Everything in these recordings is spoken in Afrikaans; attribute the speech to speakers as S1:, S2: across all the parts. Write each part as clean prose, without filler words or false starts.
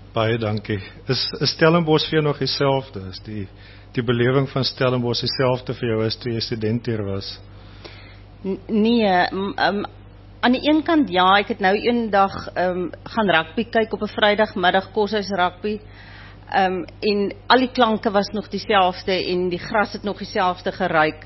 S1: Baie dankie. Is Stellenbosch vir jou nog dieselfde? Is die belewing van Stellenbosch dieselfde vir jou as toe jy student hier was?
S2: Nee, aan die een kant ja, ek het nou eendag gaan rugby kyk op 'n Vrydagmiddag, koshuis rugby, en al die klanke was nog dieselfde en die gras het nog dieselfde geruik.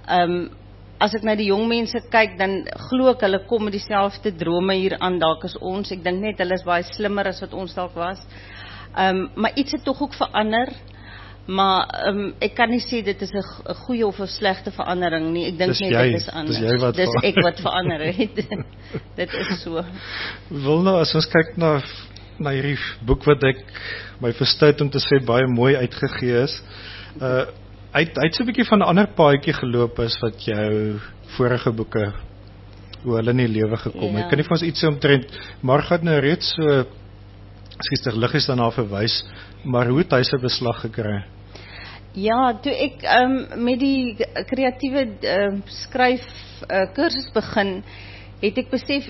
S2: As ek na die jong mense kyk, dan glo ek hulle kom met dieselfde drome hier aan dalk as ons. Ek dink net hulle is baie slimmer as wat ons dalk was. Maar iets het tog ook verander. Maar ek kan nie sê dit is 'n goeie of 'n slegte verandering nie. Ek dink net dit is anders. Dis ek wat verander het. Dit is so.
S1: Wil nou, as ons kyk na hierdie boek wat ek my verstout om te sê baie mooi uitgegee is, hy het so 'n bietjie van 'n ander paadjie geloop as wat jou vorige boeke, hoe hulle in die lewe gekom het. Kan nie vir ons iets omtrent, maar gaan nou reeds so skiestig liggies daarna verwys, maar hoe het hy sy beslag gekry?
S2: Ja, toe ek met die kreatiewe skryf kursus begin, het ek besef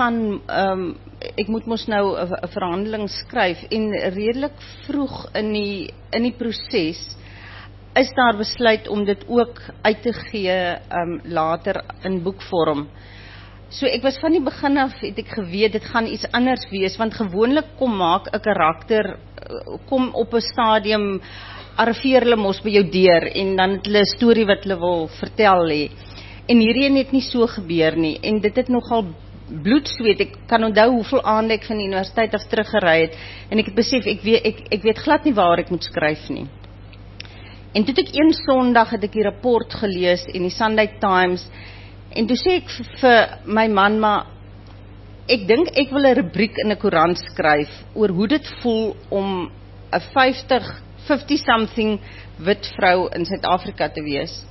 S2: ek moet mos nou 'n verhandeling skryf, en redelik vroeg in die proses is daar besluit om dit ook uit te gee later in boekvorm. So ek was van die begin af, het ek geweet, dit gaan iets anders wees, want gewoonlik maak 'n karakter, kom op 'n stadium, arriveer hulle mos by jou deur, en dan het hulle 'n storie wat hulle wil vertel hê. En hierdie het nie so gebeur nie, en dit het nogal bloedsweet. Ek kan onthou hoeveel aande ek van die universiteit af teruggery het, en ek het besef, ek weet glad nie waar ek moet skryf nie. En toe ek een Sondag het ek die rapport gelees in die Sunday Times, en toe sê ek vir my man, maar ek dink ek wil 'n rubriek in 'n koerant skryf oor hoe dit voel om 'n 50-something wit vrou in Suid-Afrika te wees.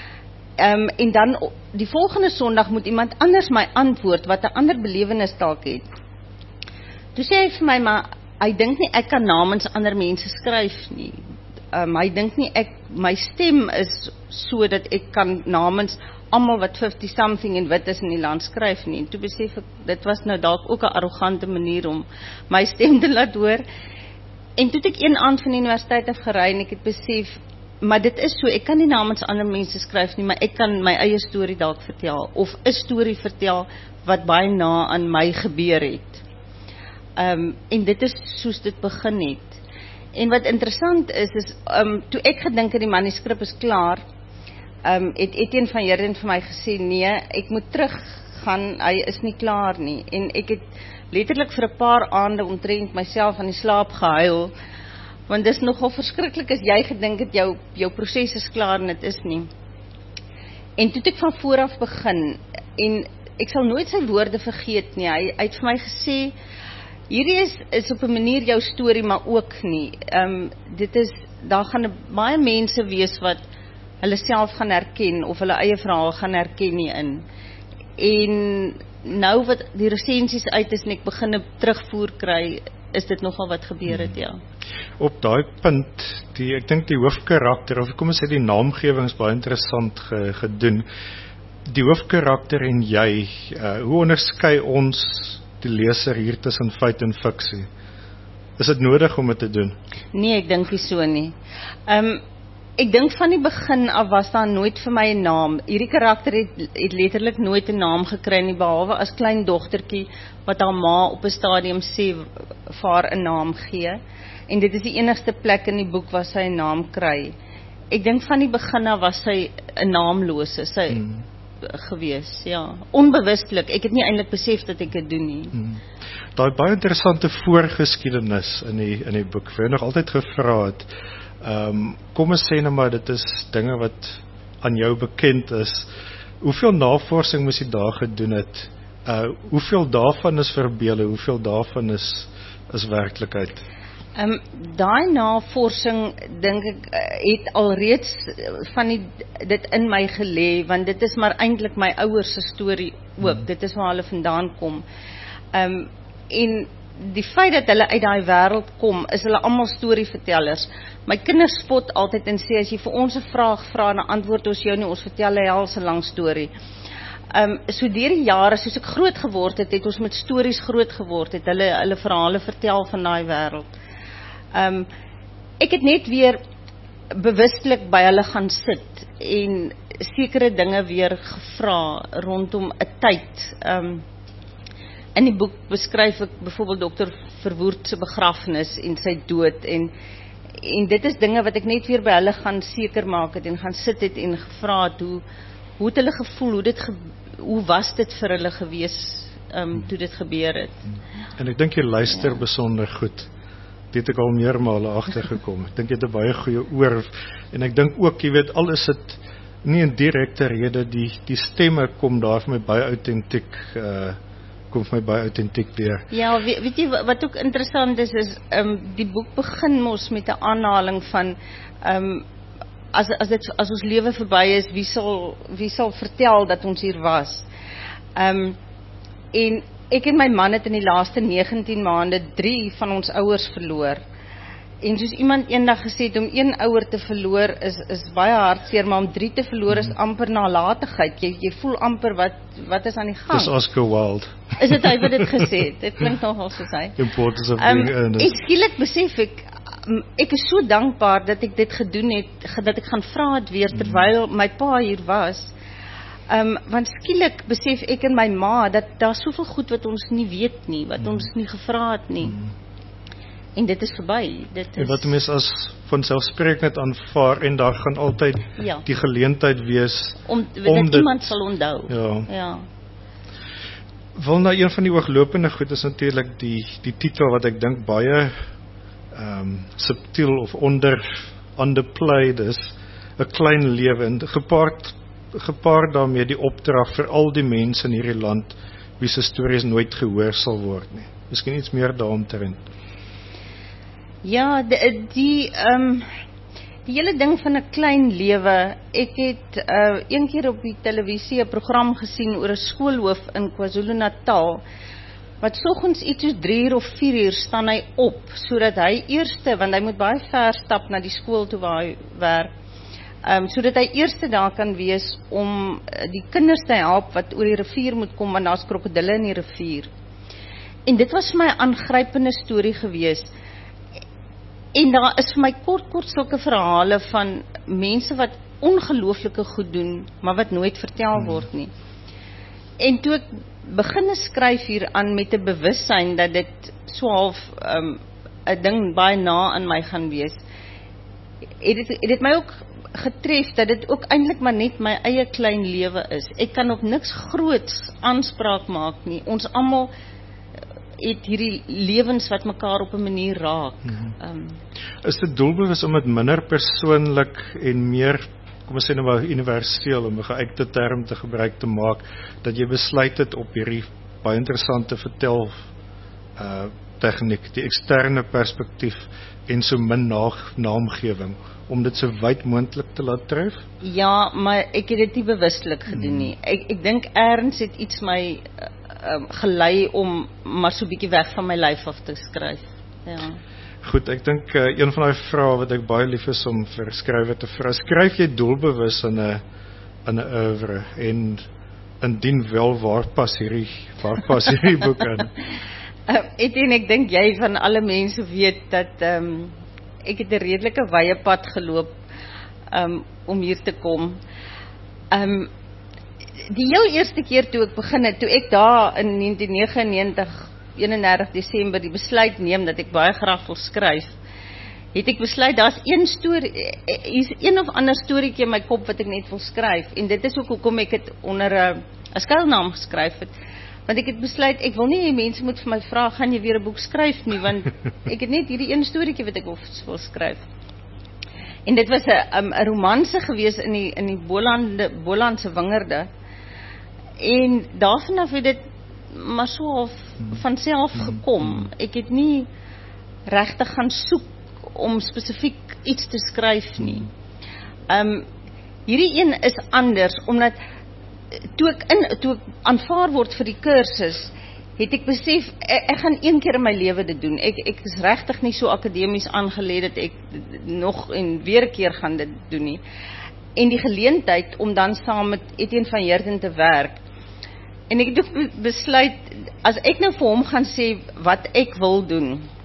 S2: En dan die volgende Sondag moet iemand anders my antwoord wat 'n ander belewenis dalk het. Toe sê hy vir my, maar hy dink nie ek kan namens ander mense skryf nie. Hy dink nie my stem is so dat ek kan namens almal wat 50-something en wit is in die land skryf nie. En toe besef ek, dit was nou dalk ook 'n arrogante manier om my stem te laat hoor. En toe ek een aand van die universiteit af gery, en ek het besef, maar dit is so, ek kan nie namens ander mense skryf nie, maar ek kan my eie storie dalk vertel, of 'n storie vertel wat baie na aan my gebeur het. En dit is soos dit begin het. En wat interessant is toe ek gedink het die manuskrip is klaar, het Etienne van Heerden vir my gesê, nee, ek moet teruggaan, hy is nie klaar nie. En ek het letterlik vir 'n paar aande omtrent myself aan die slaap gehuil, want dit is nogal verskriklik as jy gedink het jou proses is klaar en dit is nie. En toe ek van vooraf begin, en ek sal nooit sy woorde vergeet nie, hy het vir my gesê, hierdie is op 'n manier jou storie, maar ook nie. Daar gaan baie mense wees wat hulle self gaan herken, of hulle eie verhaal gaan herken nie in. En nou wat die resensies uit is, en ek begin 'n terugvoer kry, is dit nogal wat gebeur het, ja.
S1: Op daai punt, ek dink die hoofkarakter, of kom ons sê die naamgewing is baie interessant gedoen. Die hoofkarakter en jy, hoe onderskei ons die leser hier tussen feit en fiksie? Is dit nodig om dit te doen?
S2: Nee, ek dink nie so nie. Ek dink van die begin af was daar nooit vir my 'n naam. Hierdie karakter het letterlik nooit 'n naam gekry nie, behalwe as klein dogtertjie wat haar ma op 'n stadium sê vir haar 'n naam gee. En dit is die enigste plek in die boek waar sy 'n naam kry. Ek dink van die begin af was sy 'n naamlose, gewees, ja. Onbewustelik. Ek het nie eintlik besef dat ek dit doen nie.
S1: Daai baie interessante voorgeskiedenis in die boek, vir nog altyd gevra het. Kom ons sê nou maar, dit is dinge wat aan jou bekend is. Hoeveel navorsing moes jy daar gedoen het? Hoeveel daarvan is verbele, hoeveel daarvan is werklikheid?
S2: Daai navorsing, dink ek, het alreeds van dit in my gelê, want dit is maar eintlik my ouers se storie ook, dit is waar hulle vandaan kom. En die feit dat hulle uit daai wêreld kom, is hulle almal storievertellers. My kinders spot altyd en sê, as jy vir ons 'n vraag vra, dan antwoord ons jou nie, ons vertel 'n helse lang storie. So deur die jare, soos ek groot geword het, het ons met stories groot geword, het hulle verhale vertel van daai wêreld. Ek het net weer bewustelik by hulle gaan sit en sekere dinge weer gevra rondom 'n tyd. In die boek beskryf ek byvoorbeeld Dr. Verwoerd se begrafnis en sy dood en dit is dinge wat ek net weer by hulle gaan seker maak het en gaan sit het en gevra het hoe het hulle gevoel, hoe was dit vir hulle gewees toe dit gebeur het.
S1: En ek dink jy luister besonder goed. Dit het ek al meermale agtergekom. Ek dink jy het 'n baie goeie oor en ek dink ook, jy weet, al is dit nie 'n direkte rede, die stemme kom daar vir my baie autentiek weer.
S2: Ja, weet jy wat ook interessant is die boek begin mos met 'n aanhaling van as ons lewe verby is, wie sal vertel dat ons hier was. En ek en my man het in die laaste 19 maande 3 van ons ouers verloor. En soos iemand eendag gesê het, om 1 ouer te verloor is baie hartseer, maar om 3 te verloor is amper nalatigheid. Jy voel amper wat is aan die gang.
S1: Dis Oscar Wilde.
S2: Is dit hy wat dit gesê het? Dit klink nogal soos hy.
S1: Importance of being earnest.
S2: En skielik besef ek is so dankbaar dat ek dit gedoen het, dat ek gaan vra het weer terwyl my pa hier was. Want skielik besef ek en my ma dat daar soveel goed wat ons nie weet nie, wat ons nie gevra het nie. En dit is verby.
S1: En wat mens as vanselfsprekend aanvaar en daar gaan altyd die geleentheid wees
S2: om dit iemand sal onthou. Ja.
S1: Wel, nou een van die ooglopende goed is natuurlik die titel wat ek dink baie subtiel of underplayed is, 'n klein lewe, en gepaard daarmee die opdrag vir al die mense in hierdie land wie se stories nooit gehoor sal word nie. Miskien iets meer daaromtrent.
S2: Ja, die hele ding van 'n klein lewe, ek het een keer op die televisie 'n program gesien oor 'n skoolhoof in KwaZulu-Natal, wat soggens iets soos 3 of 4 staan hy op, sodat hy eerste, want hy moet baie ver stap na die skool toe waar hy werk, sodat hy eerste daar kan wees om die kinders te help wat oor die rivier moet kom, want daar's krokodille in die rivier. En dit was vir my 'n aangrypende storie gewees. En daar is vir my kort sulke verhale van mense wat ongelooflike goed doen, maar wat nooit vertel word nie. En toe ek begin skryf hier aan met 'n bewussyn dat dit so half 'n ding baie na aan my gaan wees, het dit my ook getref dat dit ook eintlik maar net my eie klein lewe is. Ek kan op niks groots aanspraak maak nie. Ons almal het hierdie lewens wat mekaar op 'n manier raak.
S1: Is dit doelbewus om dit minder persoonlik en meer, kom ons sê nou maar universeel, om 'n geuite term te gebruik te maak, dat jy besluit het op hierdie baie interessante vertel tegniek, die eksterne perspektief en so min naamgewing, om dit so wyd moontlik te laat tref?
S2: Ja, maar ek het dit nie bewustelik gedoen nie. Ek dink erns het iets my gelei om maar so 'n bietjie weg van my lyf af te skryf. Ja.
S1: Goed, ek dink een van daai vrae wat ek baie lief is om vir skrywer te vra, skryf jy doelbewus in 'n oeuvre, en indien wel, waar pas hierdie boek in?
S2: Ek dink jy van alle mense weet dat ek het 'n redelike wye pad geloop om hier te kom. Die heel eerste keer toe ek begin het, toe ek daar in 1999, 31 Desember die besluit neem dat ek baie graag wil skryf, het ek besluit daar's een of ander storieetjie in my kop wat ek net wil skryf, en dit is ook hoekom ek het onder 'n skuilnaam geskryf het, want ek het besluit ek wil nie mense moet vir my vra, gaan jy weer 'n boek skryf nie, want ek het net hierdie een storieetjie wat ek wil skryf. En dit was 'n romanse gewees in die Bolandse wingerde. En daarvan het dit maar so half van self gekom. Ek het nie regtig gaan soek om spesifiek iets te skryf nie. Hierdie een is anders, omdat toe ek aanvaar word vir die kursus, het ek besef, ek gaan een keer in my lewe dit doen. Ek is regtig nie so akademies aangeleë dat ek nog en weer 'n keer gaan dit doen nie. En die geleentheid om dan saam met Etienne van Heerden te werk. En ek het besluit, as ek nou vir hom gaan sê wat ek wil doen,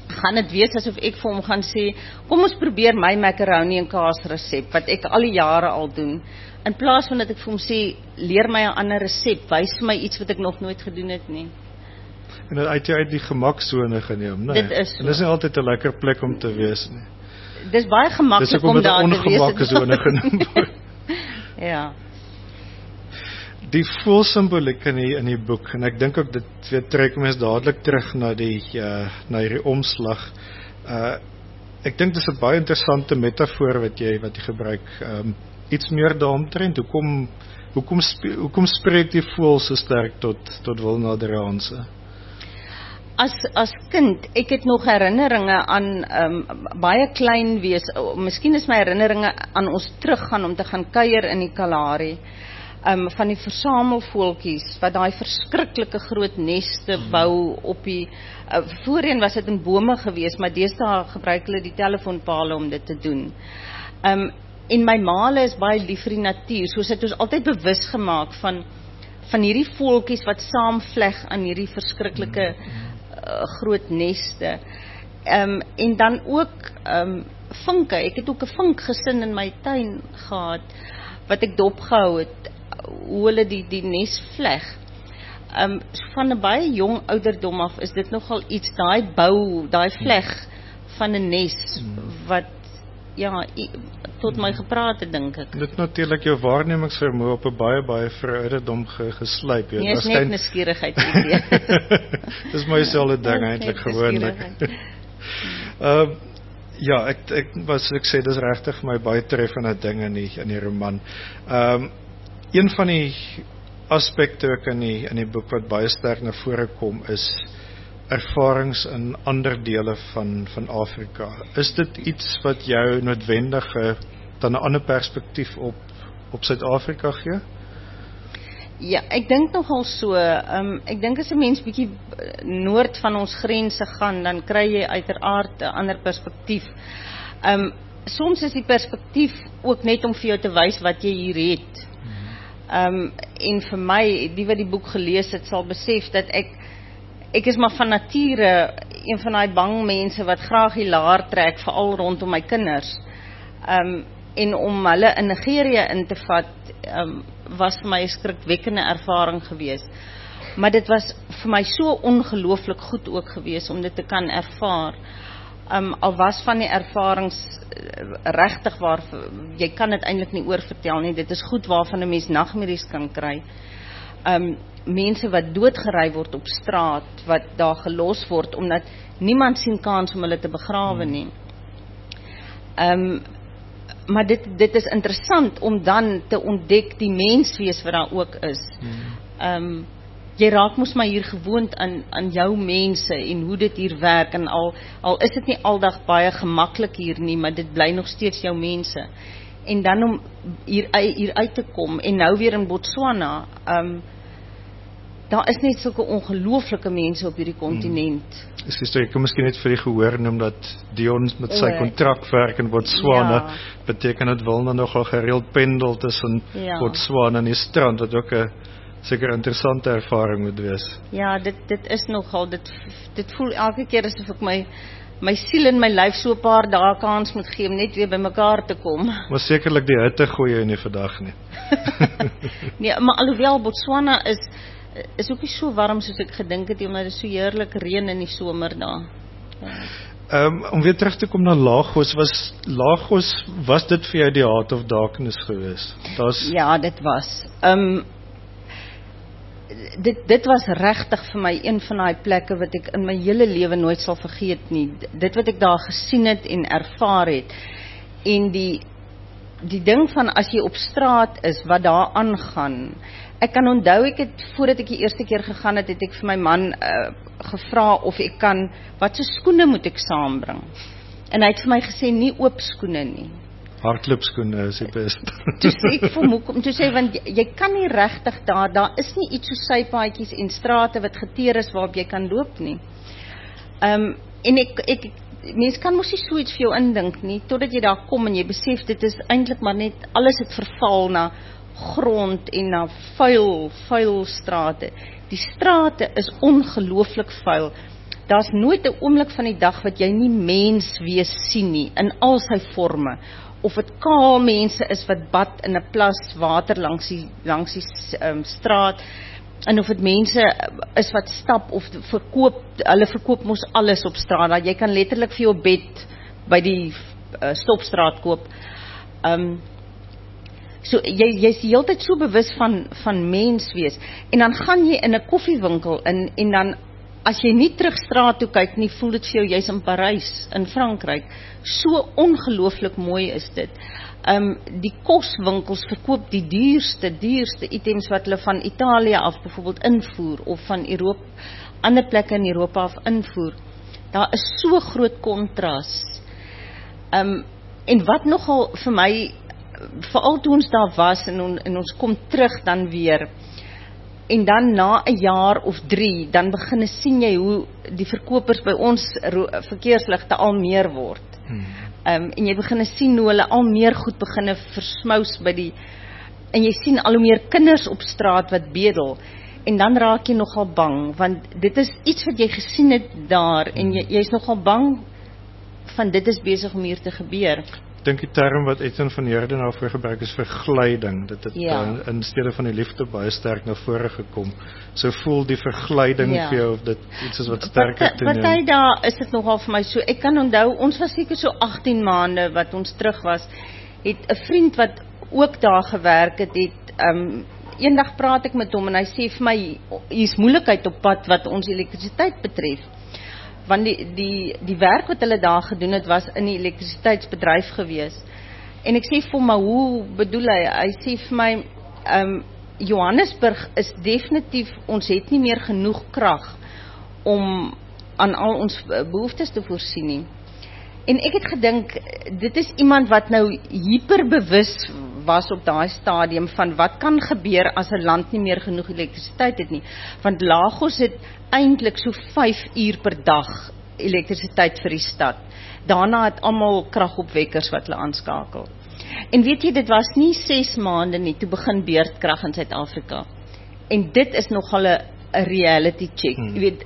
S2: gaan dit wees asof ek vir hom gaan sê, kom ons probeer my macaroni en kaas resep, wat ek al die jare al doen, in plaas van dat ek vir hom sê, leer my 'n ander resep, wys vir my iets wat ek nog nooit gedoen het nie.
S1: En dan uit jy uit die gemaksone geneem, nee.
S2: Dit is so.
S1: En dis nie altyd 'n lekker plek om te wees nie.
S2: Dis baie
S1: Dis
S2: gemaklik
S1: ook om
S2: om
S1: dit
S2: daar te wees.
S1: ongemaksone genoem word.
S2: Ja.
S1: Die voelsimboliek in die boek, en ek dink ook dit trek mens dadelik terug na hierdie omslag. Ek dink dis 'n baie interessante metafoor wat jy gebruik. Iets meer daaromtrent. Hoekom spreek die voël so sterk tot Wilnatheranse?
S2: As kind, ek het nog herinneringe aan baie klein wees. Miskien is my herinneringe aan ons teruggaan om te gaan kuier in die Kalahari. Van die versamelvoeltjies wat daai verskriklike groot neste bou op die voorheen was dit in bome gewees, maar deesdae gebruik hulle die telefoonpale om dit te doen. En my maale is baie lief vir die natuur, soos het ons altyd bewus gemaak van hierdie voeltjies wat saamvleg aan hierdie verskriklike groot neste. En dan ook vinke. Ek het ook 'n vinkgesin in my tuin gehad wat ek dopgehou het, hoe hulle die nes vleg. Van 'n baie jong ouderdom af is dit nogal iets, daai vleg van 'n nes wat tot my gepraat het, dink ek.
S1: Dit natuurlik jou waarnemingsvermoë op 'n baie vroeë ouderdom geslyp.
S2: Nee, is net nuuskierigheid.
S1: Dis my selfde ding eintlik gewoonlik. Ja, ek sê dis regtig vir my baie treffende ding in die roman. Een van die aspekte ook in die boek wat baie sterk na vore kom is ervarings in ander dele van Afrika. Is dit iets wat jou noodwendig dan 'n ander perspektief op Suid-Afrika gee?
S2: Ja, ek dink nogal so. Ek dink as 'n mens bietjie noord van ons grense gaan, dan kry jy uiteraard 'n ander perspektief. Soms is die perspektief ook net om vir jou te wys wat jy hier het. En vir my, die wat die boek gelees het, sal besef dat ek is maar van nature een van daai bang mense wat graag die laar trek, veral rondom my kinders. En om hulle in Nigerië in te vat, was vir my 'n skrikwekkende ervaring gewees. Maar dit was vir my so ongelooflik goed ook gewees om dit te kan ervaar. Al was van die ervarings regtig waar, jy kan dit eintlik nie oorvertel nie, dit is goed waarvan 'n mens nagmerries kan kry. Mense wat doodgery word op straat, wat daar gelos word, omdat niemand sien kans om hulle te begrawe nie. Maar dit is interessant om dan te ontdek die menswees wat daar ook is. Jy raak mos maar hier gewoond aan jou mense en hoe dit hier werk, en al is dit nie aldag baie gemaklik hier nie, maar dit bly nog steeds jou mense. En dan om hier uit te kom, en nou weer in Botswana, daar is net sulke ongelooflike mense op hierdie kontinent.
S1: Ek kan miskien net vir die gehoor noem dat Dion met sy kontrakwerk in Botswana, beteken dit wil nou nogal gereeld pendel tussen Botswana en die strand, wat ook 'n seker interessante ervaring moet wees. Ja,
S2: dit is nogal, dit voel elke keer asof ek my siel en my lyf so 'n paar dae kans moet gee om net weer by mekaar te kom.
S1: Maar sekerlik die hitte gooi jy nie vandag nie.
S2: Nee, maar alhoewel Botswana is ook nie so warm soos ek gedink het, omdat dit so heerlik reën in die somer daar.
S1: Om weer terug te kom na Lagos, was dit vir jou die Heart of Darkness gewees?
S2: Ja, dit was. Dit was regtig vir my een van daai plekke wat ek in my hele lewe nooit sal vergeet nie. Dit wat ek daar gesien het en ervaar het. En die ding van as jy op straat is, wat daar aangaan. Ek kan onthou, voordat ek die eerste keer gegaan het, het ek vir my man gevra of ek kan, wat so skoene moet ek saambring? En hy het vir my gesê, nie oop skoene nie.
S1: Hardloopskoene is die best.
S2: Toe sê ek vir hom, toe sê, want jy kan nie regtig daar is nie iets so sypaadjies en strate wat geteer is waarop jy kan loop nie. En mens kan mos nie so iets vir jou indink nie, totdat jy daar kom en jy besef, dit is eintlik maar net, alles het verval na grond en na vuil strate. Die strate is ongelooflik vuil. daar's nooit 'n oomblik van die dag wat jy nie mens wees sien nie, in al sy forme. Of dit kaal mense is wat bad in 'n plas water langs die straat, en of dit mense is wat stap of verkoop, hulle verkoop mos alles op straat, dat jy kan letterlik vir jou bed by die stopstraat koop. So jy's die hele tyd so bewus van mens wees, en dan gaan jy in 'n koffiewinkel in, en dan as jy nie terug straat toe kyk nie, voel dit vir jou jy's in Parys, in Frankryk. So ongelooflik mooi is dit. Die koswinkels verkoop die duurste items wat hulle van Italië af byvoorbeeld invoer, of van ander plekke in Europa af invoer. Daar is so groot kontras. En wat nogal vir my, veral toe ons daar was, en ons kom terug dan weer, en dan na 'n jaar of 3, dan begin sien jy hoe die verkopers by ons verkeersligte al meer word. En jy begin sien hoe hulle al meer goed begin versmous en jy sien al hoe meer kinders op straat wat bedel, en dan raak jy nogal bang, want dit is iets wat jy gesien het daar, en jy's nogal bang van dit is besig om hier te gebeur.
S1: Ek dink die term wat Etienne van Heerden daarvoor gebruik is verglyding, dit het in steede van die liefde baie sterk na vore gekom. So voel die verglyding vir jou, of dit iets is wat sterker toeneem.
S2: Party daar is dit nogal vir my so, ek kan onthou, ons was seker so 18 maande wat ons terug was, het 'n vriend wat ook daar gewerk het, eendag praat ek met hom, en hy sê vir my, hier's moeilikheid op pad wat ons elektrisiteit betref. Want die werk wat hulle daar gedoen het, was in die elektrisiteitsbedryf gewees. En ek sê vir hom, maar hoe bedoel hy? Hy sê vir my, Johannesburg is definitief, ons het nie meer genoeg krag om aan al ons behoeftes te voorsien nie. En ek het gedink, dit is iemand wat nou hyperbewus was op daai stadium van wat kan gebeur as 'n land nie meer genoeg elektrisiteit het nie. Want Lagos het eintlik so 5 uur per dag elektrisiteit vir die stad. Daarna het almal kragopwekkers wat hulle aanskakel. En weet jy, dit was nie 6 maande nie, toe begin beurtkrag in Suid-Afrika. En dit is nogal 'n reality check. Jy weet,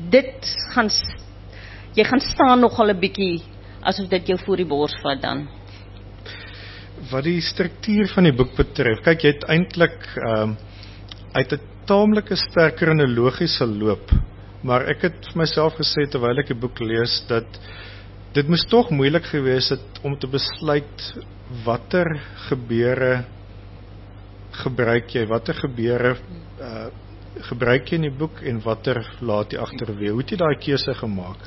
S2: jy gaan staan nogal 'n bietjie asof dit jou voor die bors vat dan.
S1: Wat die struktuur van die boek betref, kyk, jy het eintlik uit 'n taamlike sterk kronologiese loop, maar ek het vir myself gesê terwyl ek die boek lees, dat dit moes tog moeilik gewees het om te besluit watter gebeure gebruik jy, gebruik jy in die boek en watter laat jy agterweë. Hoe het jy daai keuse gemaak?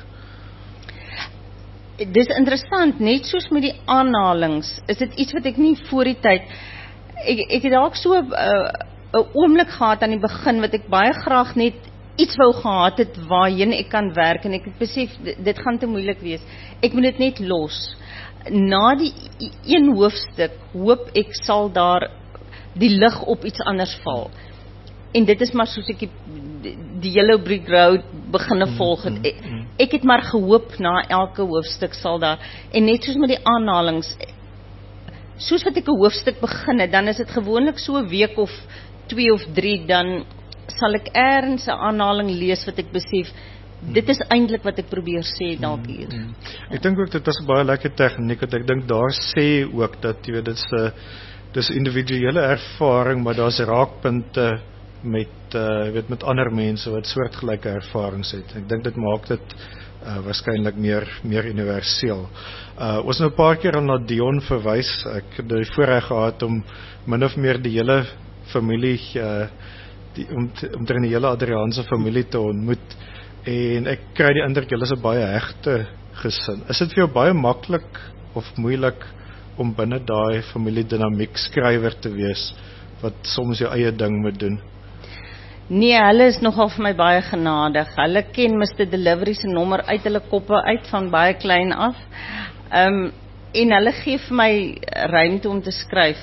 S2: Dis interessant, net soos met die aanhalings, is dit iets wat ek nie voor die tyd, ek het dalk so 'n oomblik gehad aan die begin, wat ek baie graag net iets wou gehad het, waarheen ek kan werk, en ek het besef, dit gaan te moeilik wees, ek moet dit net los. Na die een hoofstuk, hoop ek sal daar die lig op iets anders val, en dit is maar soos ek die Yellow Brick Road beginne volg het. Ek het maar gehoop na elke hoofstuk sal daar, en net soos met die aanhalings, soos wat ek 'n hoofstuk begin het, dan is dit gewoonlik so 'n week of 2 of 3, dan sal ek eers 'n aanhaling lees wat ek besef, dit is eintlik wat ek probeer sê dalk hier.
S1: Ek dink ook dit is 'n baie lekker tegniek, wat ek dink daar sê ook dat jy weet, dis individuele ervaring, maar daar's raakpunte met ander mense wat soortgelyke ervarings het. Ek dink dit maak dit waarskynlik meer universeel. Ons nou 'n paar keer aan na Dion verwys. Ek het die voorreg gehad om min of meer die hele familie, omtrent die hele Adriaanse familie te ontmoet, en ek kry die indruk julle is 'n baie hegte gesin. Is dit vir jou baie maklik of moeilik om binne daai familiedinamiek skrywer te wees, wat soms jou eie ding moet doen?
S2: Nee, hulle is nogal vir my baie genadig. Hulle ken Mr. Delivery se nommer uit hulle koppe uit, van baie klein af. En hulle gee vir my ruimte om te skryf.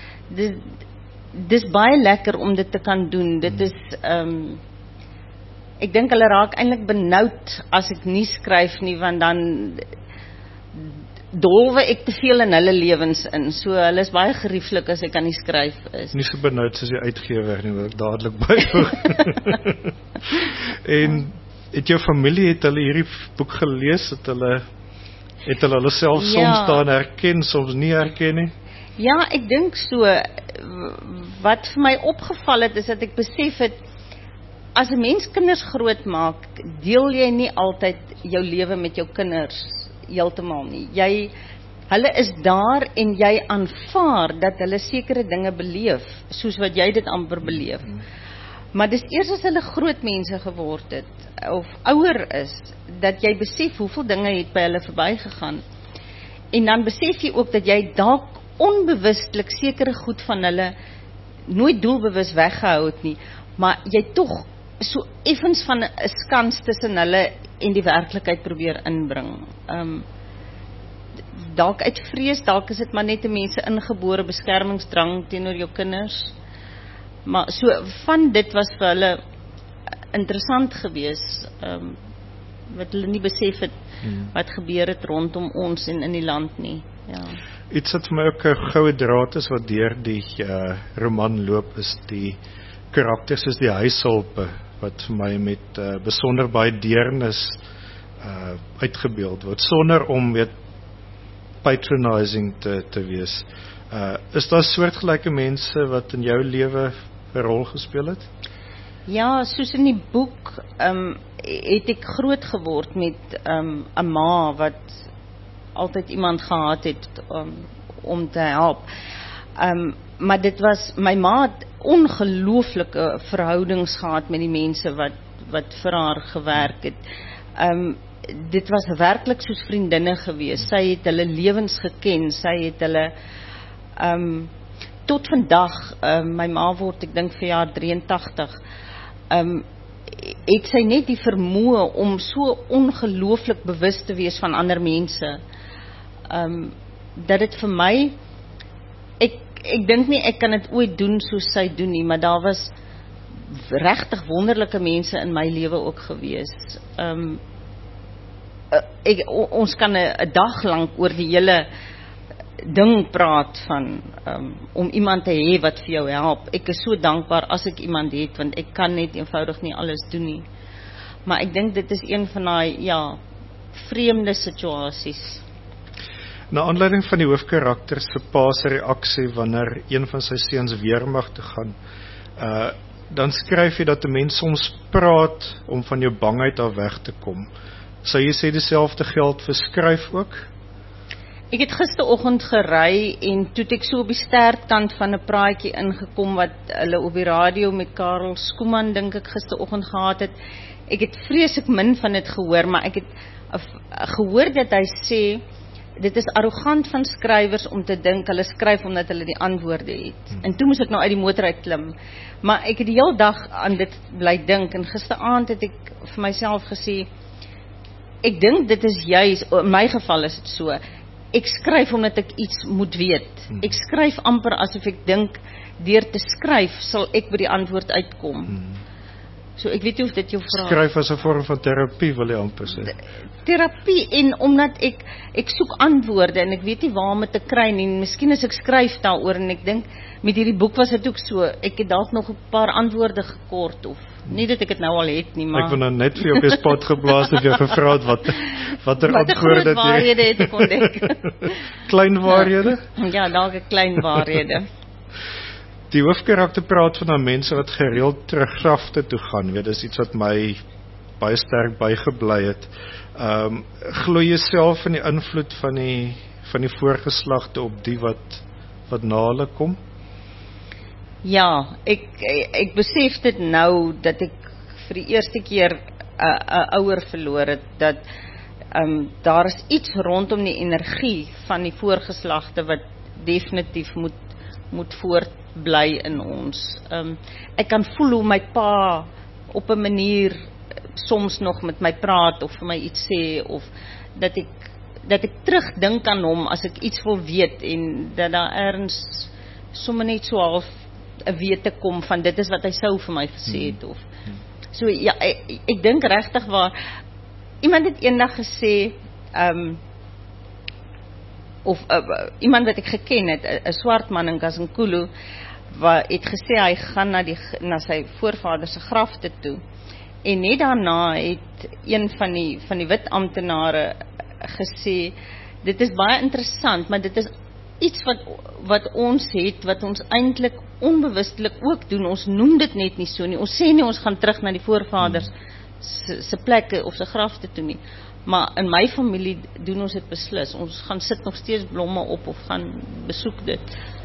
S2: Dis baie lekker om dit te kan doen. Dit is, ek dink hulle raak eintlik benoud as ek nie skryf nie, want dan dolwe ek te veel in hulle lewens in. So hulle is baie gerieflik as ek aan die skryf is.
S1: Nie so benoud soos die uitgewer nie, wil ek dadelik byvoeg. En Het jou familie, het hulle hierdie boek gelees? Het hulle self soms daarin herken, soms nie herken nie?
S2: Ja, ek dink so. Wat vir my opgeval het, is dat ek besef het, as 'n mens kinders groot maak, deel jy nie altyd jou lewe met jou kinders heeltemal nie. Hulle is daar en jy aanvaar dat hulle sekere dinge beleef, soos wat jy dit amper beleef. Maar dis eers as hulle groot mense geword het, of ouer is, dat jy besef hoeveel dinge het by hulle verbygegaan. En dan besef jy ook dat jy dalk onbewustelik sekere goed van hulle nooit doelbewus weggehou het nie, maar jy tog so effens van 'n skans tussen hulle en die werklikheid probeer inbring. Dalk uit vrees, dalk is dit maar net 'n mense ingebore beskermingsdrang teenoor jou kinders. Maar so van dit was vir hulle interessant gewees, wat hulle nie besef het wat gebeur het rondom ons en in die land nie. Ja.
S1: Iets wat vir my ook 'n goue draad is wat deur die roman loop, is die karakters soos die huishulpe, wat vir my met besonder baie deernis uitgebeeld word, sonder om patronizing te wees. Is daar soortgelyke mense wat in jou lewe 'n rol gespeel het?
S2: Ja, soos in die boek het ek groot geword met 'n ma wat altyd iemand gehad het om te help. Maar dit was, my ma het ongelooflike verhoudings gehad met die mense wat vir haar gewerk het. Dit was werklik soos vriendinne gewees. Sy het hulle lewens geken, sy het hulle tot vandag, my ma word, ek dink verjaar 83, het sy net die vermoë om so ongelooflik bewus te wees van ander mense, dat dit vir my, ek dink nie ek kan dit ooit doen soos sy doen nie, maar daar was regtig wonderlike mense in my lewe ook gewees. Ons kan 'n dag lank oor die hele ding praat van om iemand te hê wat vir jou help. Ek is so dankbaar as ek iemand het, want ek kan net eenvoudig nie alles doen nie. Maar ek dink dit is een van daai vreemde situasies.
S1: Na aanleiding van die hoofkarakter se pa se reaksie wanneer een van sy seuns weermag toe gaan, dan skryf jy dat 'n mens soms praat om van jou bangheid af weg te kom. Sou jy sê dieselfde geld vir skryf ook?
S2: Ek het gisteroggend gery en toe ek so op die sterkant van 'n praatjie ingekom wat hulle op die radio met Karel Skuman dink ek gisteroggend gehad het. Ek het vreeslik min van dit gehoor, maar ek het gehoor dat hy sê dit is arrogant van skrywers om te dink hulle skryf omdat hulle die antwoorde het. En toe moes ek nou uit die motor uit klim. Maar ek het die hele dag aan dit bly dink en gisteraand het ek vir myself gesê, ek dink dit is juist, in my geval is dit so, ek skryf omdat ek iets moet weet. Ek skryf amper asof ek dink, deur te skryf sal ek by die antwoord uitkom. So ek weet nie of dit jou vraag.
S1: Skryf as 'n vorm van terapie, wil jy amper sê.
S2: Terapie, en omdat ek soek antwoorde en ek weet nie waar om dit te kry nie. Miskien as ek skryf daaroor en ek dink met hierdie boek was dit ook so. Ek het dalk nog 'n paar antwoorde gekort of nie dat ek dit nou al het nie, maar
S1: ek wil nou net vir jou op die spot geblaas het, jou gevra het watter antwoorde
S2: dit waarhede het ek ontdek.
S1: Klein waarhede?
S2: Ja, dalk 'n klein waarhede.
S1: Die hoofkarakter praat van mense wat gereeld terug grafte toe gaan. Weet, dis iets wat my baie sterk bygebly het. Glo jy self in die invloed van die voorgeslagte op die wat na hulle kom?
S2: Ja, ek besef dit nou dat ek vir die eerste keer 'n ouer verloor het, dat daar is iets rondom die energie van die voorgeslagte wat definitief moet voortbly in ons. Ek kan voel hoe my pa op 'n manier soms nog met my praat of vir my iets sê, of dat ek terugdink aan hom as ek iets wil weet en dat daar ergens sommer net so half 'n wete kom van dit is wat hy sou vir my gesê het of so. Ja, ek dink regtig waar iemand het eendag gesê iemand wat ek geken het, 'n swart man in Kasankulu, het gesê hy gaan na sy voorvader se grafte toe En net daarna het een van die wit amptenare gesê, dit is baie interessant, maar dit is iets wat ons het, wat ons eintlik onbewustelik ook doen. Ons noem dit net nie so nie. Ons sê nie ons gaan terug na die voorvaders se plekke of se grafte toe nie. Maar in my familie doen ons dit beslis. Ons gaan sit nog steeds blomme op of gaan besoek dit.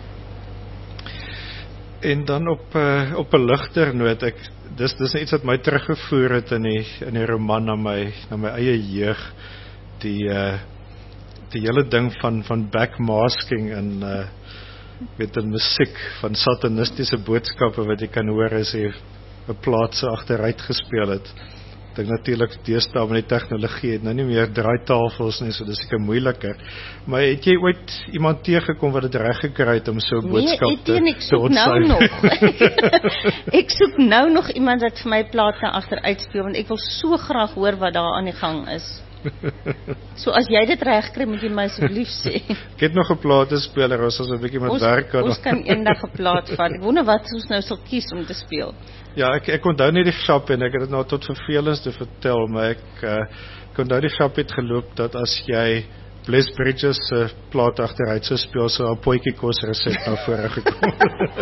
S1: En dan op 'n ligter noot, dis iets wat my teruggevoer het in die roman na my eie jeug, die hele ding van backmasking en met 'n musiek van satanistiese boodskappe wat jy kan hoor as jy 'n plaat so agteruit gespeel het. Ek dink natuurlik deesdae met die tegnologie het nou nie meer draaitafels nie, so dis seker moeiliker. Maar het jy ooit iemand teëgekom wat dit reg gekry het om so 'n boodskap te
S2: ontsluit? Ek soek nou nog iemand wat vir my plate agteruit speel, want ek wil so graag hoor wat daar aan die gang is. So as jy dit reg kry, moet jy my asseblief sê.
S1: Ek het nog 'n platespeler, ons sal 'n bietjie met werk aan.
S2: Ons kan eendag 'n plaat vat. Ek wonder wat ons nou sal kies om te speel.
S1: Ja, ek onthou nie die grap en ek het dit nou tot vervelings te vertel, maar ek onthou die grap het geloop dat as jy Bless Bridges se plaat agteruit sou speel, so 'n potjie kos resept na vore gekom.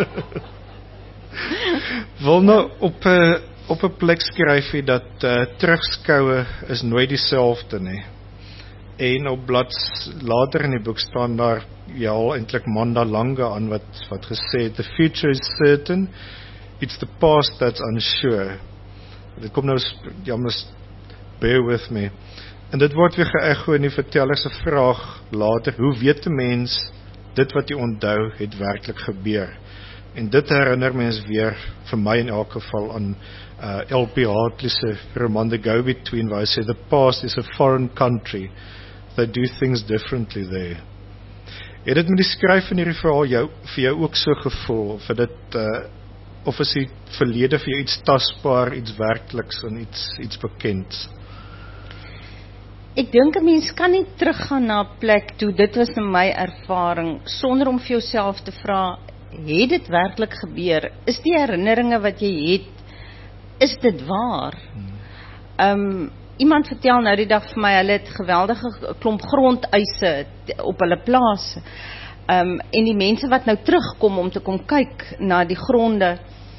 S1: Wil nou op 'n plek skryf jy dat terugskoue is nooit dieselfde nie. En op later in die boek staan daar eintlik Mandalanga aan wat gesê het, the future is certain, it's the past that's unsure. Dit kom nou, must bear with me. En dit word weer geëcho in die verteller se vraag later, hoe weet 'n mens dit wat jy onthou het werklik gebeur? En dit herinner mens weer, vir my in elk geval, aan L.P. Hartley se roman The Go-Between, waar hy sê, the past is a foreign country, they do things differently there. Het dit met die skryf van hierdie verhaal vir jou ook so gevoel, of is die verlede vir jou iets tasbaar, iets werkliks en iets bekends?
S2: Ek dink 'n mens kan nie teruggaan na 'n plek toe, dit was in my ervaring, sonder om vir jouself te vra, het dit werklik gebeur? Is die herinneringe wat jy het, is dit waar? Iemand vertel nou die dag vir my, hulle het geweldige klomp grondeise op hulle plaas. En die mense wat nou terugkom om te kom kyk na die gronde,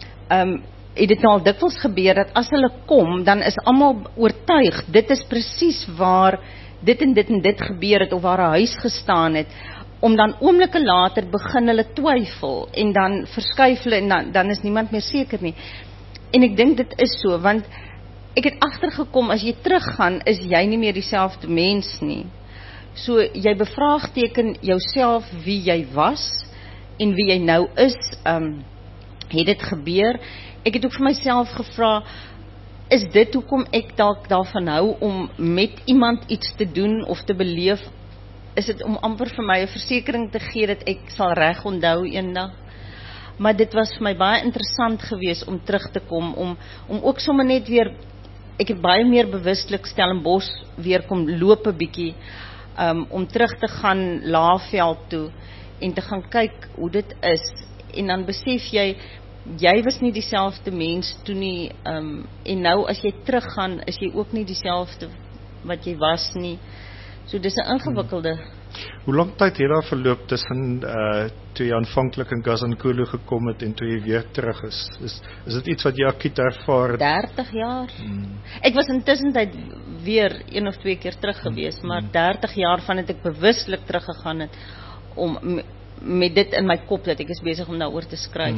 S2: het dit nou al dikwels gebeur, dat as hulle kom, dan is almal oortuig, dit is presies waar dit en dit en dit gebeur het, of waar 'n huis gestaan het, om dan oomblikke later begin hulle twyfel, en dan verskuif hulle, en dan is niemand meer seker nie. En ek dink dit is so, want ek het agtergekom, as jy teruggaan, is jy nie meer dieselfde mens nie. So, jy bevraagteken jouself wie jy was, en wie jy nou is, het dit gebeur. Ek het ook vir myself gevra, is dit hoekom ek dalk daarvan hou, om met iemand iets te doen, of te beleef, is dit om amper vir my 'n versekering te gee, dat ek sal reg onthou eendag. Maar dit was vir my baie interessant geweest om terug te kom, om ook sommer net weer, ek het baie meer bewustelik Stellenbosch weer kom loop 'n bietjie, om terug te gaan Laagveld toe, en te gaan kyk hoe dit is, en dan besef jy was nie dieselfde mens toe nie, en nou as jy teruggaan, is jy ook nie dieselfde wat jy was nie. So dis 'n ingewikkelde.
S1: Hoe lang tyd het daar verloop tussen toe jy aanvanklik in Gazankulu gekom het en toe jy weer terug is? Is dit iets wat jy akkiet ervaar het?
S2: 30 jaar. Ek was intussen tyd weer 1 of 2 keer terug gewees, maar 30 jaar van het ek bewustelik teruggegaan het, om met dit in my kop, dat ek is besig om daaroor te skryf.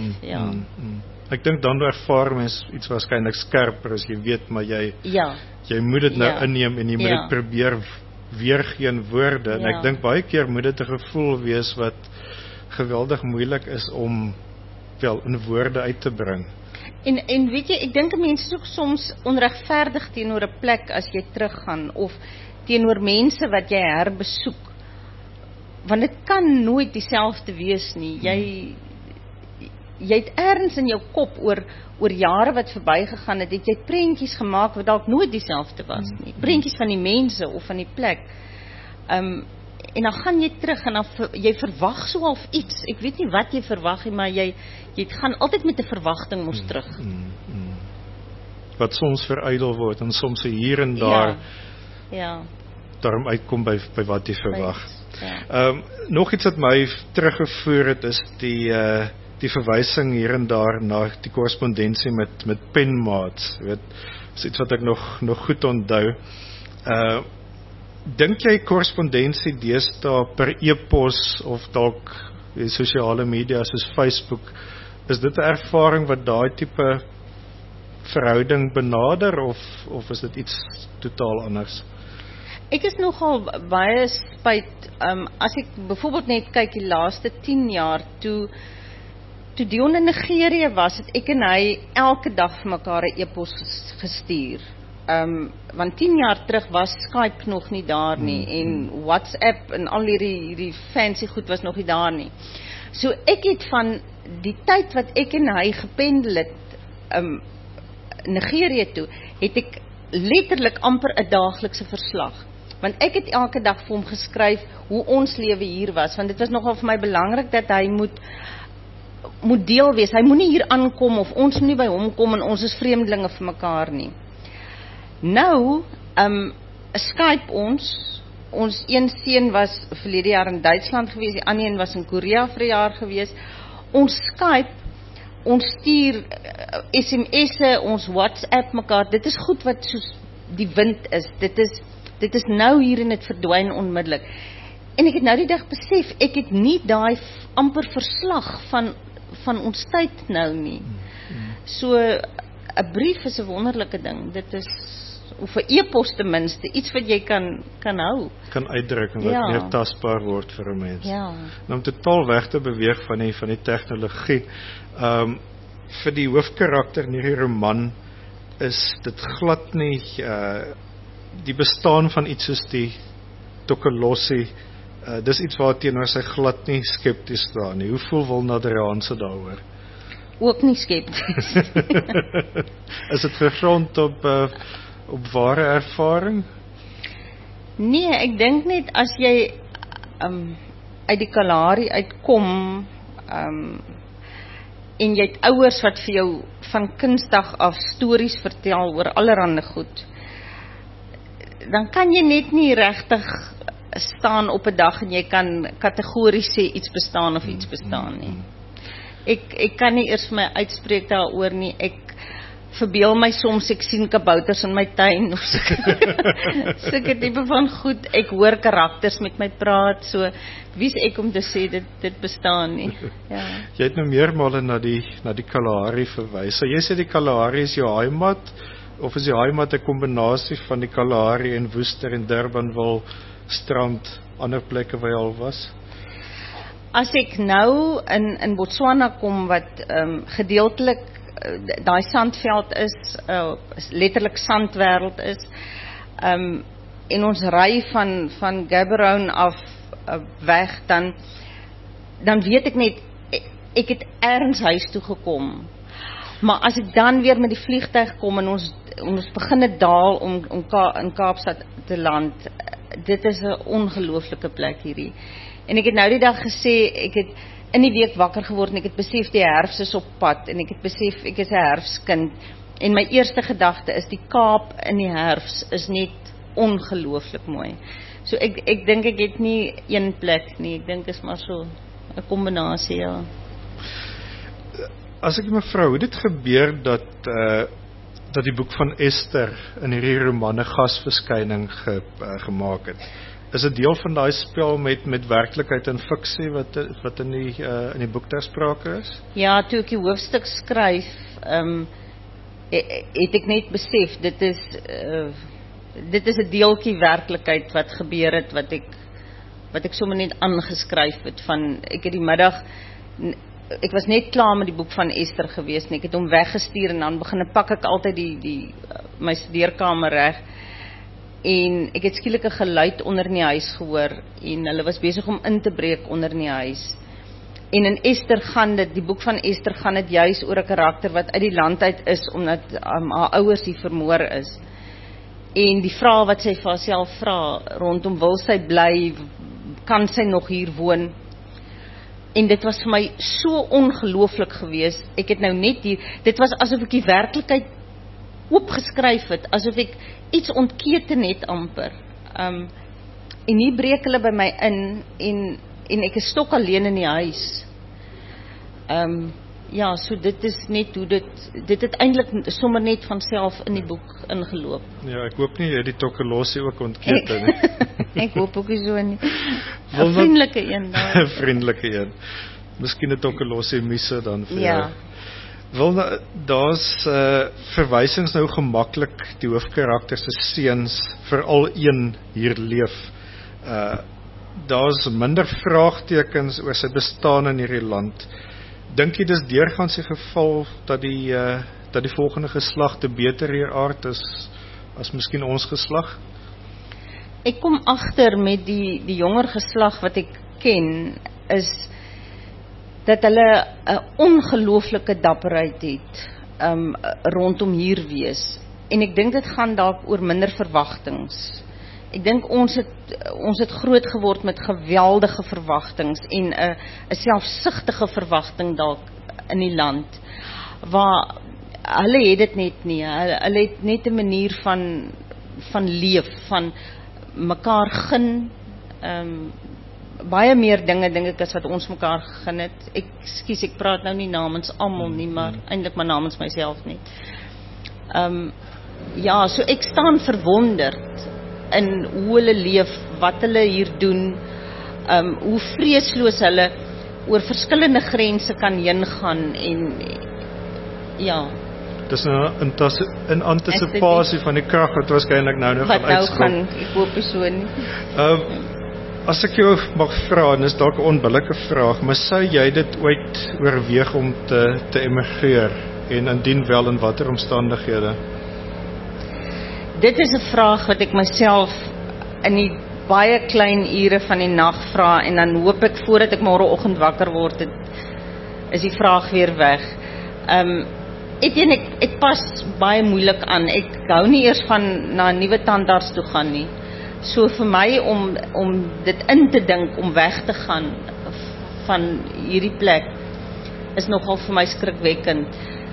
S2: Ek
S1: dink dan ervaar mens iets waarskynlik skerper, as jy weet, maar jy moet dit nou inneem, en jy moet dit probeer weergee in woorde, en ek dink baie keer moet dit 'n gevoel wees wat geweldig moeilik is om in woorde uit te bring.
S2: En weet jy, ek dink 'n mens is ook soms onregverdig teenoor 'n plek as jy teruggaan, of teenoor mense wat jy herbesoek, want dit kan nooit dieselfde wees nie. Jy het ergens in jou kop oor jare wat verbygegaan het, jy prentjies gemaak wat dalk nooit dieselfde was nie. Prentjies van die mense of van die plek. En dan gaan jy terug, en dan jy verwag so half iets. Ek weet nie wat jy verwag nie, maar jy gaan altyd met 'n verwagting mos terug.
S1: wat soms verydel word en soms hier en daar
S2: Ja.
S1: daarom uitkom by wat jy verwag.
S2: Ja.
S1: Nog iets wat my teruggevoer het is die verwysing hier en daar na die korrespondensie met penmaats. Jy weet, is iets wat ek nog goed onthou. Dink jy korrespondensie deesdae per e-pos of dalk sosiale media soos Facebook, is dit 'n ervaring wat daai tipe verhouding benader of is dit iets totaal anders?
S2: Ek is nogal baie spyt, as ek byvoorbeeld net kyk die laaste 10 jaar toe Dion in Nigerië was, het ek en hy elke dag vir mekaar 'n e-pos gestuur. Want 10 jaar terug was Skype nog nie daar nie en WhatsApp en al hierdie fancy goed was nog nie daar nie. So ek het van die tyd wat ek en hy gependel het Nigerië toe, het ek letterlik amper 'n daaglikse verslag. Want ek het elke dag vir hom geskryf hoe ons lewe hier was, want dit was nogal vir my belangrik dat hy moet deel wees. Hy moenie hier aankom of ons moenie by hom kom en ons is vreemdelinge vir mekaar nie. Nou, Skype ons een seun was verlede jaar in Duitsland gewees, die ander een was in Korea vir 'n jaar gewees. Ons Skype, ons stuur SMS'e, ons WhatsApp mekaar. Dit is goed wat soos die wind is. Dit is nou hier en dit verdwyn onmiddellik. En ek het nou die dag besef, ek het nie daai amper verslag van ons tyd nou nie. So 'n brief is 'n wonderlike ding. Dit is of 'n e-pos ten minste, iets wat jy kan hou.
S1: Kan uitdruk en wat meer tasbaar word vir 'n mens.
S2: Ja.
S1: Nou om totaal weg te beweeg van die tegnologie. Vir die hoofkarakter in hierdie roman is dit glad nie die bestaan van iets soos die Tokolossie. Dis iets waarteenoor sy glad nie skepties staan nie. Hoe voel Wilnaderanse daaroor?
S2: Ook nie skepties.
S1: Is dit gegrond op ware ervaring?
S2: Nee, ek dink net as jy uit die Kalahari uitkom en jy het ouers wat vir jou van kindsdag af stories vertel oor allerhande goed, dan kan jy net nie regtig staan op 'n dag en jy kan kategories sê iets bestaan of iets bestaan nie. Ek kan nie eers vir my uitspreek daaroor nie. Ek verbeel my soms ek sien kabouters in my tuin of sulke tipe van goed. Ek hoor karakters met my praat, so wie is ek om te sê dit bestaan nie. Ja.
S1: Jy het nou meermale na die Kalahari verwys. So jy sê die Kalahari is jou heimat of is die heimat 'n kombinasie van die Kalahari en Woester en Durbanville strand, ander plekke waar jy al was?
S2: As ek nou in Botswana kom wat gedeeltelik daai sandveld is, letterlik sandwêreld is, en ons ry van Gaborone af weg, dan weet ek net, ek het ergens huis toe gekom. Maar as ek dan weer met die vliegtuig kom en ons begin daal om in Kaapstad te land, dit is 'n ongelooflike plek hierdie. En ek het nou die dag gesê, ek het in die week wakker geword en ek het besef die herfs is op pad en ek het besef ek is 'n herfskind en my eerste gedagte is die Kaap in die herfs is net ongelooflik mooi. So ek dink ek het nie een plek nie, ek dink is maar so 'n kombinasie, ja.
S1: As ek mevrou, hoe dit gebeur dat die boek van Esther in hierdie roman 'n gasverskyning gemaak het? Is dit deel van daai spel met werklikheid en fiksie wat in die boek ter sprake is? Ja,
S2: toe ek die hoofstuk skryf, het ek net besef dit is 'n deeltjie werklikheid wat gebeur het wat ek sommer net aangeskryf het van ek het die middag ek was net klaar met die boek van Esther gewees en ek het hom weggestuur en dan begin pak ek altyd my studeerkamer reg en ek het skielik 'n geluid onder in die huis gehoor en hulle was besig om in te breek onder in die huis. En in Esther gaan dit, die boek van Esther gaan dit juis oor 'n karakter wat uit die land uit is omdat haar ouers hier vermoor is. En die vraag wat sy vir haarself vra rondom wil sy bly, kan sy nog hier woon? En dit was vir my so ongelooflik geweest. Ek het nou net hier, dit was asof ek die werklikheid oopgeskryf het, asof ek iets ontketen het amper. En hier breek hulle by my in, en ek is stok alleen in die huis. Ja, so dit is net hoe dit het eintlik sommer net van self in die boek ingeloop.
S1: Ja, ek hoop nie jy die tokkelosie ook ontkete nie.
S2: Ek hoop ook nie so nie. 'n vriendelike een daar.
S1: 'n vriendelike een. Miskien 'n tokkelosie misse dan vir
S2: Ja.
S1: jou. Wel, daar's verwysings nou gemaklik die hoofkarakter se seuns veral een hier leef. Daar's minder vraagtekens oor sy bestaan in hierdie land. Dink jy dis deurgaans die geval dat die volgende geslag te beter hier aard is as miskien ons geslag?
S2: Ek kom agter met die jonger geslag wat ek ken, is dat hulle 'n ongelooflike dapperheid het rondom hier wees. En ek dink dit gaan dalk oor minder verwagtings. Ek dink ons het groot geword met geweldige verwagtings en 'n selfsugtige verwagting dalk in die land, waar hulle het dit net nie. Hulle het net 'n manier van leef, van mekaar gun, baie meer dinge dink ek as wat ons mekaar gegeen het. Ek praat nou nie namens almal nie, maar eintlik maar namens myself nie. Ja, so ek staan verwonderd in hoe hulle leef, wat hulle hier doen, hoe vreesloos hulle oor verskillende grense kan heen gaan en ja.
S1: Dis nou in antisipasie van die krag wat waarskynlik nou gaan uitskop.
S2: Ek hoop so nie.
S1: As ek jou mag vra, en is dalk 'n onbillike vraag, maar sou jy dit ooit oorweeg om te emigreer, en indien wel, in watter omstandighede?
S2: Dit is 'n vraag wat ek myself in die baie klein ure van die nag vra, en dan hoop ek voordat ek môreoggend wakker word, is die vraag weer weg. Ek pas baie moeilik aan. Ek hou nie eers van na 'n nuwe tandarts toe gaan nie. So vir my om dit in te dink om weg te gaan van hierdie plek is nogal vir my skrikwekkend.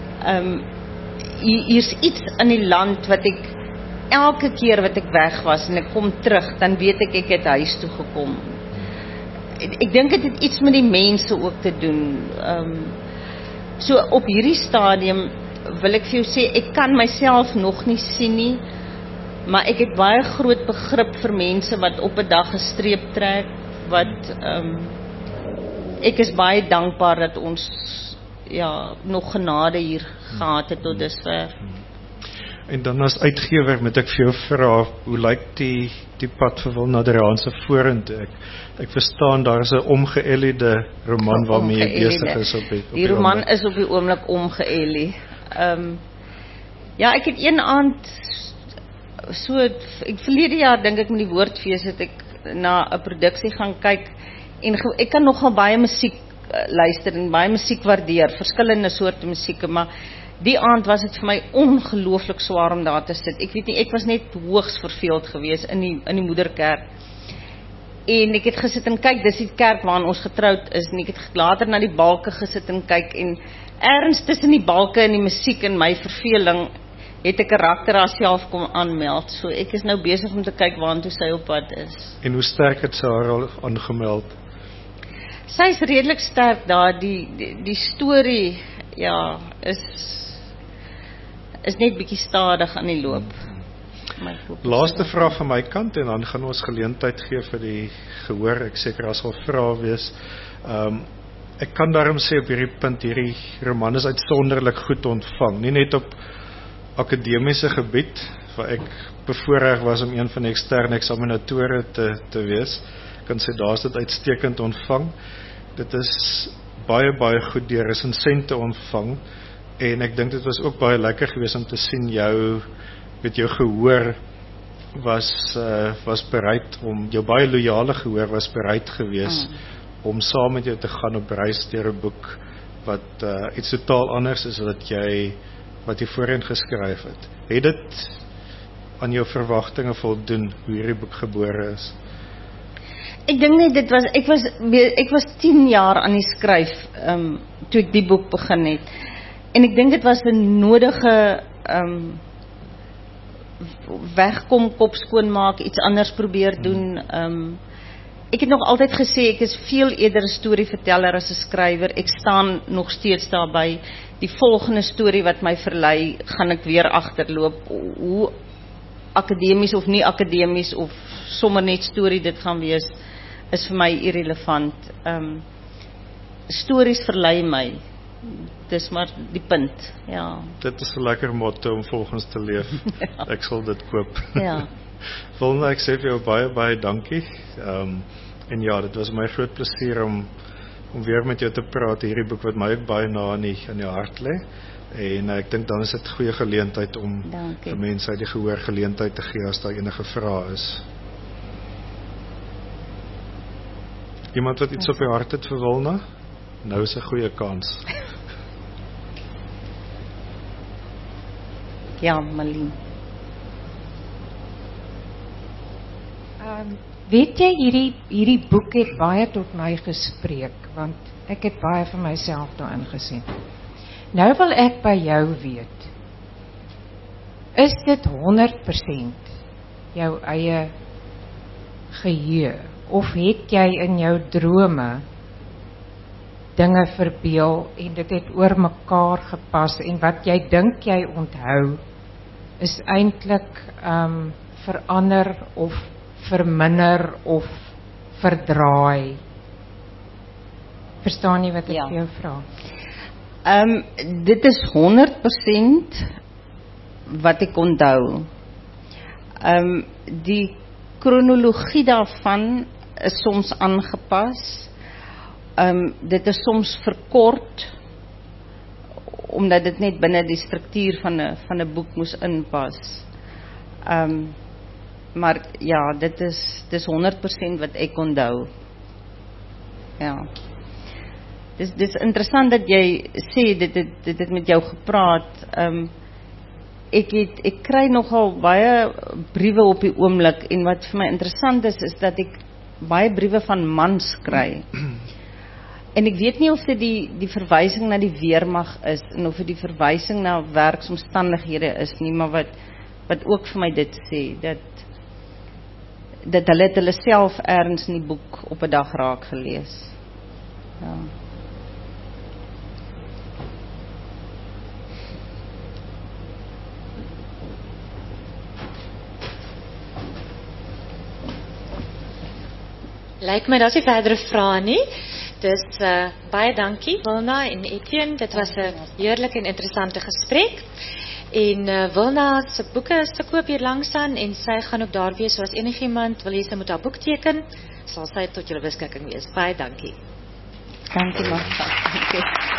S2: Hier's iets in die land wat ek elke keer wat ek weg was en ek kom terug, dan weet ek het huis toe gekom. Ek dink dit het iets met die mense ook te doen. So op hierdie stadium wil ek vir jou sê, ek kan myself nog nie sien nie, maar ek het baie groot begrip vir mense wat op 'n dag 'n streep trek, ek is baie dankbaar dat ons nog genade hier gehad het tot dusver.
S1: En dan as uitgewer moet ek vir jou vra, hoe lyk die pad vir Wil Naderaanse vorentoe? Ek verstaan daar is 'n omgeëliede roman waarmee jy besig is op
S2: die roman is op die oomblik omgeëlie. Ja, ek het een aand verlede jaar dink ek met die Woordfees het ek na 'n produksie gaan kyk en ek kan nogal baie musiek luister en baie musiek waardeer, verskillende soorte musieke, maar die aand was dit vir my ongelooflik swaar om daar te sit. Ek weet nie, ek was net hoogs verveeld geweest in die moederkerk. En ek het gesit en kyk, dis die kerk waarin ons getroud is, en ek het later na die balke gesit en kyk, en ergens tussen die balke en die musiek en my verveling, het 'n karakter haarself kom aanmeld. So ek is nou besig om te kyk waartoe sy op pad is.
S1: En hoe sterk het sy haar al aangemeld?
S2: Sy is redelik sterk daar, die storie, ja, is net bietjie stadig aan die loop.
S1: Laaste vraag van my kant, en dan gaan ons geleentheid gee vir die gehoor. Ek seker daar sal vrae wees. Ek kan daarom sê op hierdie punt, hierdie roman is uitsonderlik goed ontvang. Nie net op akademiese gebied, waar ek bevoorreg was om een van die eksterne eksaminatore te wees. Ek kan sê daar is dit uitstekend ontvang. Dit is baie goed deur resensente ontvang. En ek dink dit was ook baie lekker geweest om te sien jou gehoor was bereid om, jou baie loyale gehoor was bereid geweest om saam met jou te gaan op reis deur 'n boek wat iets totaal anders is wat jy voorheen geskryf het. Het dit aan jou verwagtinge voldoen hoe hierdie boek gebore is?
S2: Ek dink net ek was 10 jaar aan die skryf toe ek die boek begin het. En ek dink dit was 'n nodige wegkom, kop skoonmaak, iets anders probeer doen. Ek het nog altyd gesê, ek is veel eerder 'n storieverteller as 'n skrywer. Ek staan nog steeds daarby. Die volgende storie wat my verlei, gaan ek weer agterloop. Hoe akademies of nie akademies of sommer net storie dit gaan wees, is vir my irrelevant. Stories verlei my. Dis maar die punt. Ja.
S1: Dit is 'n lekker motto om volgens te leef.
S2: Ja.
S1: Ek sal dit koop.
S2: Ja.
S1: Wilna, ek sê vir jou baie dankie. En ja, dit was my groot plesier om weer met jou te praat, hierdie boek wat my ook baie na in die hart lê. En ek dink dan is dit 'n goeie geleentheid om vir mense die gehoor geleentheid te gee as daar enige vrae is. Iemand wat iets op die hart het vir Wilna? Nou is 'n goeie kans.
S2: Ja, Malien.
S3: Weet jy, hierdie boek het baie tot my gespreek, want ek het baie vir myself daarin gesien. Nou wil ek by jou weet, is dit 100% jou eie geheue, of het jy in jou drome dinge verbeel en dit het oor mekaar gepas en wat jy dink jy onthou is eintlik verander of verminder of verdraai? Verstaan jy wat ek vir jou vra?
S2: Dit is 100% wat ek onthou. Die kronologie daarvan is soms aangepas. Dit is soms verkort omdat dit net binne die struktuur van 'n boek moes inpas. Maar ja, dit is 100% wat ek onthou. Ja. Dis interessant dat jy sê dit het met jou gepraat. Ek kry nogal baie briewe op die oomblik en wat vir my interessant is dat ek baie briewe van mans kry. En ek weet nie of dit die verwysing na die weermag is en of dit die verwysing na werksomstandighede is nie, maar wat ook vir my dit sê dat hulle self ergens in die boek op 'n dag raak gelees. Ja.
S4: Lyk my daar's nie verdere vrae nie. Dus baie dankie Wilna en Etienne. Dit was 'n heerlike en interessante gesprek. En Wilna se boeke is te koop hier langs aan en sy gaan ook daar wees, so as enigiemand wil hê sy moet haar boek teken, sal sy tot julle beskikking wees. Baie dankie.
S2: Dankie Martha.